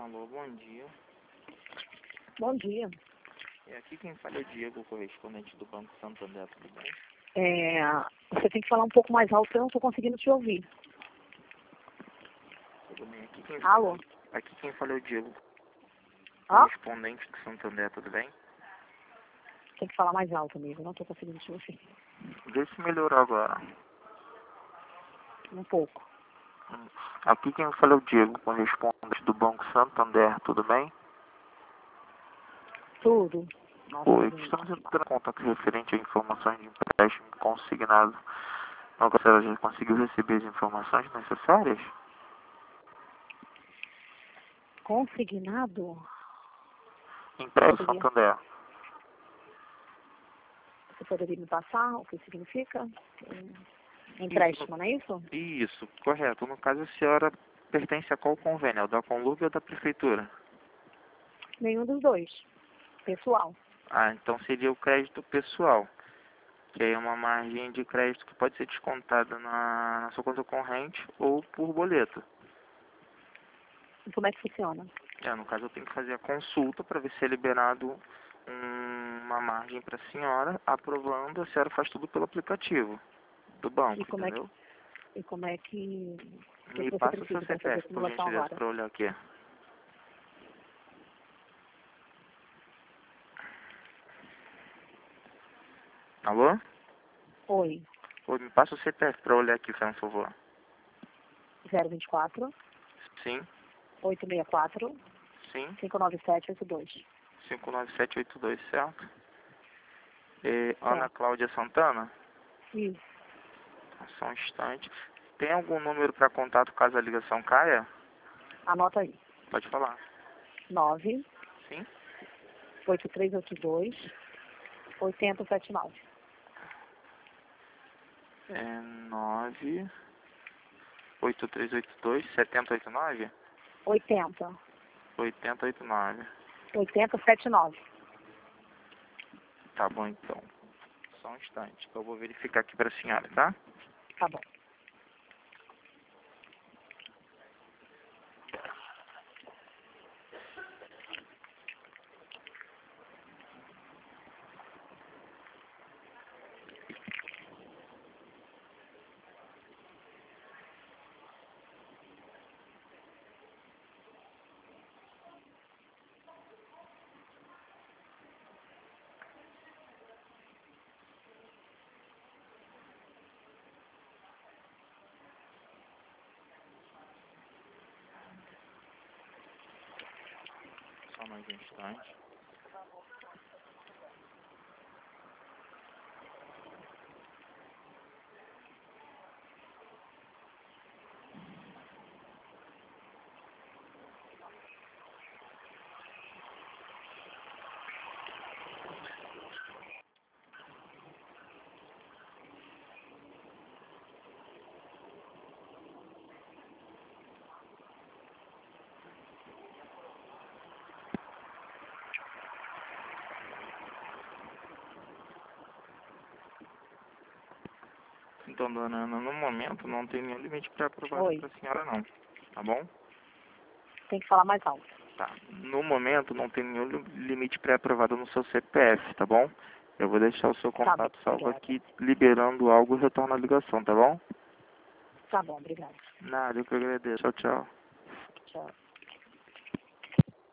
Alô, bom dia. Bom dia. É aqui quem fala é o Diego, correspondente do Banco Santander, tudo bem? Você tem que falar um pouco mais alto, eu não estou conseguindo te ouvir. Tudo bem, Alô? aqui quem fala é o Diego, Ó, correspondente do Santander, tudo bem? tem que falar mais alto, amigo, eu não estou conseguindo te ouvir. Vê se melhorou agora. Um pouco. Aqui quem fala é o Diego, correspondente do Banco Santander, tudo bem? Tudo. Nossa, Oi, gente. estamos entrando em contato referente a informações de empréstimo consignado. A senhora já conseguiu receber as informações necessárias? Consignado? Empréstimo Santander. Você poderia me passar o que significa? Empréstimo, não é isso? Isso, correto. No caso, a senhora pertence a qual convênio? Ao da Conlub ou da Prefeitura? Nenhum dos dois. Pessoal. Ah, então seria o crédito pessoal, que é uma margem de crédito que pode ser descontada na sua conta corrente ou por boleto. E como é que funciona? No caso, eu tenho que fazer a consulta para ver se é liberado uma margem para a senhora. Aprovando, a senhora faz tudo pelo aplicativo do banco, entendeu? E como é que Me você passa o seu precisa para fazer a CPF, por simulação gentileza, agora? para olhar aqui. Alô? Oi. Oi, me passa o CPF para olhar aqui, por favor. 024 Sim, 864 sim, 59782. 59782, certo? Ana Certo. Cláudia Santana? Isso. Só um instante. Tem algum número para contato caso a ligação caia? Anota aí. Pode falar. 9 Sim? 8382 8079. 98382 7089? 80. 8089. 8079. Tá bom, então. Só um instante, que eu vou verificar aqui para a senhora, tá? Tá bom. Só mais um instante. Então, dona Ana, no momento não tem nenhum limite pré-aprovado Oi. para a senhora, não. Tá bom? Tem que falar mais alto. Tá. No momento não tem nenhum limite pré-aprovado no seu CPF, tá bom? Eu vou deixar o seu Tá bom, contato salvo obrigada. aqui, liberando algo e retorno a ligação, tá bom? Tá bom, obrigada. Nada, eu que agradeço. Tchau, tchau. Tchau.